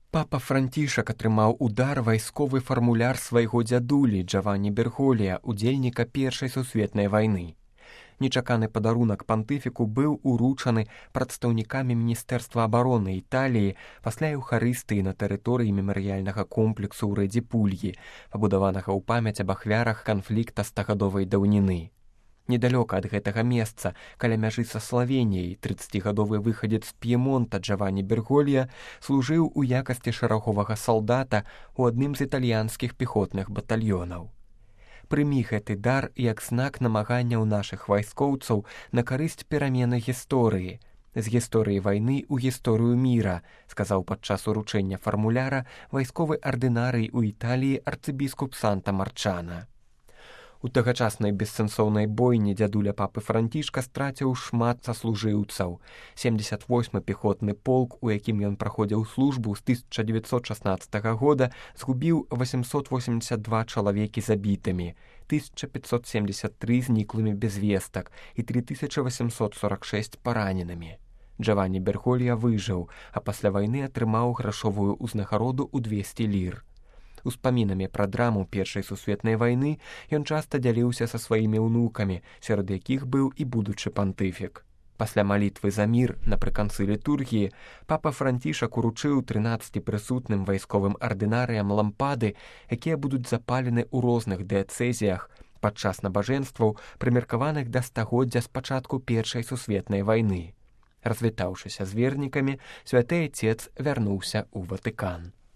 Папа Францішак атрымаў удар вайсковы фармуляр свайго дзядулі Джаванні Берголія, удзельніка Першай сусветнай вайны. Нечаканы падарунак пантыфіку быў уручаны прадстаўнікамі Міністэрства абароны Італіі пасля эўхарыстыі на тэрыторыі мемарыяльнага комплексу ў рэдзі Пульі, пабудаванага ў памяць аб ахвярах канфлікта стагадовай даўніны. Недалёка ад гэтага месца, каля мяжы са Славеніяй, 30гадовы выхадзец з П'емонта Джаванні Берголія служыў у якасці шараговага салдата ў адным з італьянскіх пехотных батальёнаў. Прымі гэты дар як знак намаганняў нашых вайскоўцаў на карысць перамены гісторыі, з гісторыі вайны ў гісторыю міра, сказаў падчас уручэння фармуляра вайсковы ардынарый у Італіі арцыбіскуп Санта-Марчана. У тагачаснай бессэнсоўнай бойні дзядуля папы Францішка страціў шмат саслужыўцаў. 78-й пехотны полк, у якім ён праходзіў службу з 1916 года, згубіў 882 чалавекі забітымі, 1573 зніклымі без вестак і 3846 параненымі. Джаванні Берголія выжыў, а пасля вайны атрымаў грашовую ўзнагароду ў 200 лір. Успамінамі пра драму Першай сусветнай вайны ён часта дзяліўся са сваімі ўнукамі, сярод якіх быў і будучы пантыфік. Пасля малітвы за мір напрыканцы літургіі папа Францішак уручыў 13 прысутным вайсковым ардынарыям лампады, якія будуць запалены ў розных дыяцэзіях падчас набажэнстваў, прымеркаваных да стагоддзя з пачатку Першай сусветнай вайны. Развітаўшыся з вернікамі, святы айцец вярнуўся ў Ватыкан.